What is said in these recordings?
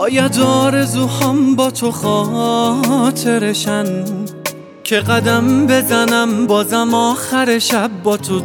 شاید آرزوهام با تو خاطرشن که قدم بزنم بازم آخر شب با تو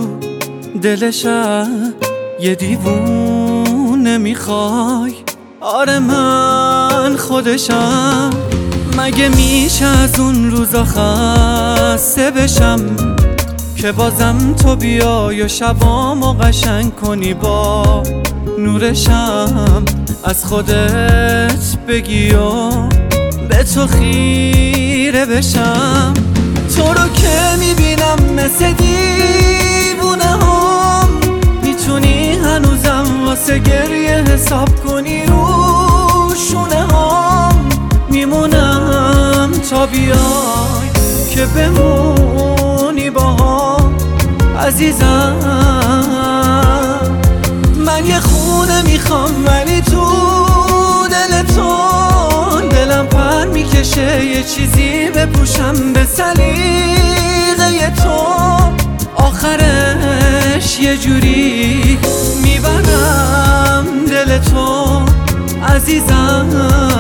دلشم. یه دیوونه میخوای، آره من خودشم. مگه میشه از اون روزا خسته بشم که بازم تو بیای و شبامو قشنگ کنی با نورشم. از خودت بگی و به تو خیره بشم. تو رو که میبینم مثل دیوونه هم، میتونی هنوزم واسه گریه حساب کنی رو شونه هم. میمونم تا بیای که بمونی با هم عزیزم. من یه خونه میخوام ولی تو دل تو، دلم پر میکشه یه چیزی بپوشم به سلیقه تو. آخرش یه جوری میبرم دل تو عزیزم.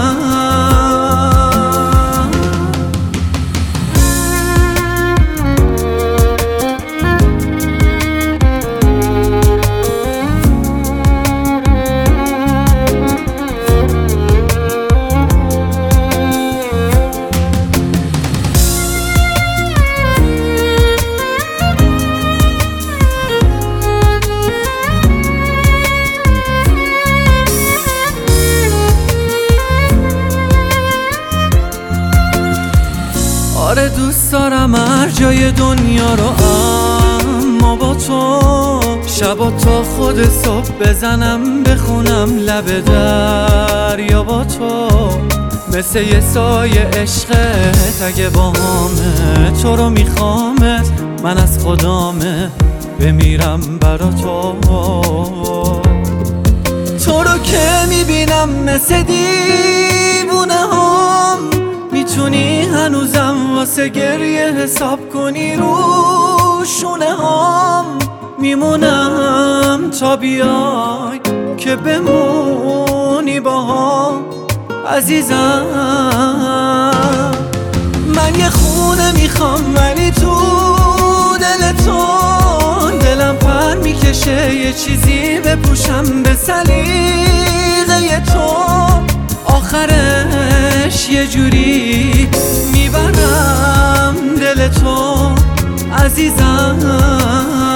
آره دوست دارم هر جای دنیا رو، اما با تو شبا تا خود صبح بزنم بخونم لب دریا با تو. مثل یه سایه عشقت اگه با همه تو رو میخوامت، من از خدامه بمیرم برا تو. تو رو که میبینم مثل دیوونه هم، میتونی هنوزم واسه گریه حساب کنی رو شونه هم. میمونم تا بیای که بمونی با هم عزیزم. من یه خونه میخوام ولی تو دل تو، دلم پر میکشه یه چیزی بپوشم به سلیقه تو. آخرش یه جوری میبرم دل تو عزیزم.